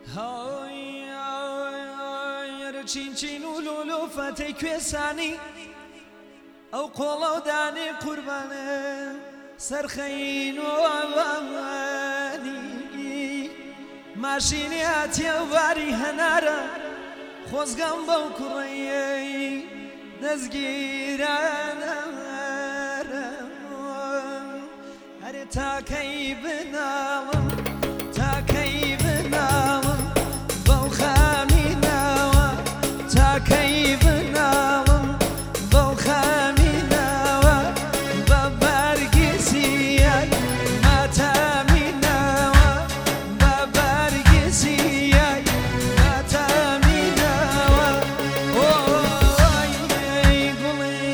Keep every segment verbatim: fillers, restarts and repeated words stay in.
چین چین و لولو فەتەی کوێسانی ئەو قۆڵە و دانێ قوربانە سەرخەین وانی ماشینی هاتیە و باری هەنارە خۆزگەم بەو کوڕەیەی دەستگیرانەرە هەرێ تاکەی بناڵم تاکەی بناڵم بەو خامینەوە تاکەی بناڵم بەو خامینەوە بە بەرگی سیای ماتامینەوە بە بەرگی سیای ماتامینەوە ئۆی گوڵی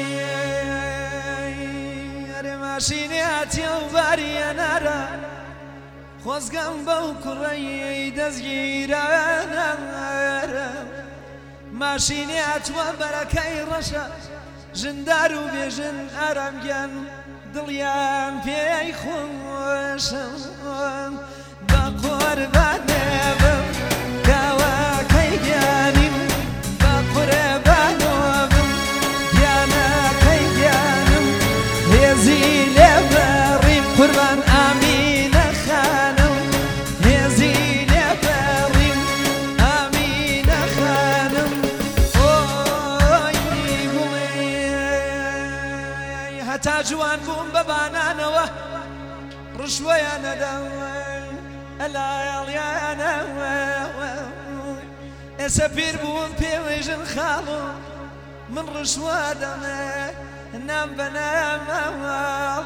هەرێ ماشینی هاتیە و باری هەنارە خۆزگەم بەو کوڕەیەی دەستگیرانەرە ماشینی هاتووە بەرەکەی ڕەشە ژندار و بێژن ئارامگیان دڵیان پێی خۆشە بە قوربانێ بم کاوەکەی گیانیم بە قوربانەوە بم گیانەکەی گیانم هێزی لێ بەڕیم قوربان ئامینە خانم هێزی لێ بەڕیم ئامینە خانم ئۆی گوڵی هەتا جوان بووم بە بانانەوە ڕشوەیان نەداوە ئەلایەڵیانەوە ئێستا پیر بووم پێوێژن خاڵۆ من ڕشوە دەمێ نام بەنامەوە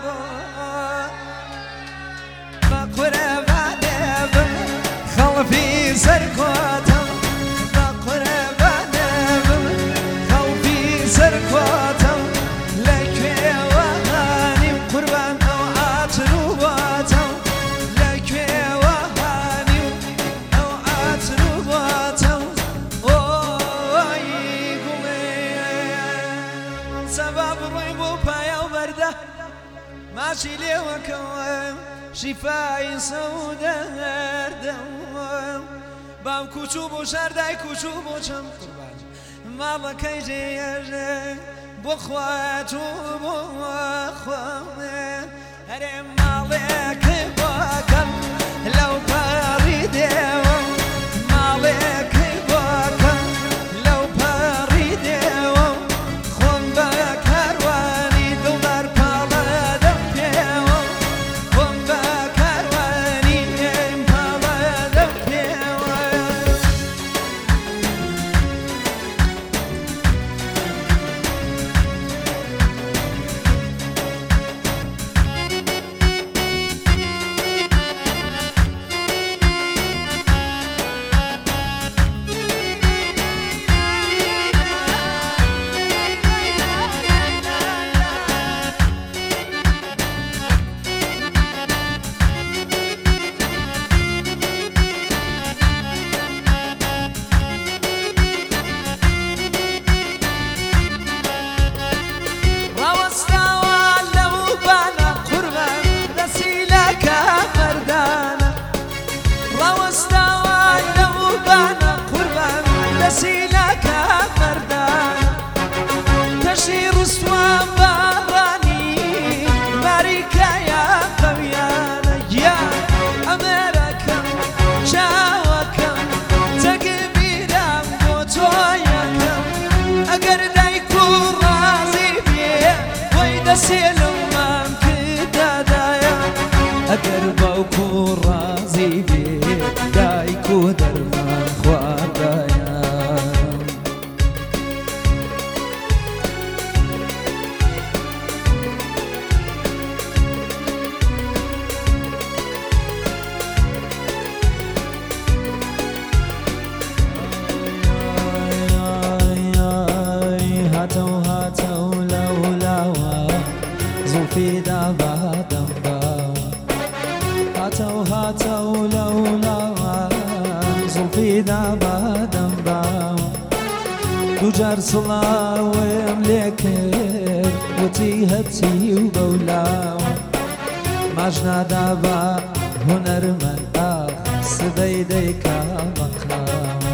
بە قوربانێ بم خەڵفی سەرکۆتم بە قوربانێ بم خەڵفی سەرکۆتم لەکوێوە هانیم قوربان ئەو ئاچر و بۆتم لەکوێوە هانیم ئەو ئاچر و بۆتم ئۆی گوڵێ سەبا بڕۆی بۆ پایە و بەردە ماچی لێوەکەوە شیفای سەودەردەوە بام کوچوو بۆ شار دای کوچوو بۆ چەم قوربان ماڵەکەی جێژێ بۆ خوات و بۆ خوامێ هەرێ ماڵێکی بۆکەم لەو پەڕی دێوە ماڵێکی بۆکەم لەو پەڕی دێوە خۆم بە کاروانی دڵدار پاڵە دەم پێوە خۆم بە کاروانی پاڵە دەم پێوە ئەگەر باوکو ڕازی بێ دایک و دەرمان خواردایە هاتە و هاتە و لەولاوە زوڵفی دابادەم هاتە و هاتە و لەولاوە زوڵفی دابادەم باوە دوو جار سڵاوێم لێ کرد وتی هەرچی و بەولاوە ماژنادا بە هونەرمەند ئاخ سبەی دەیکا بەقا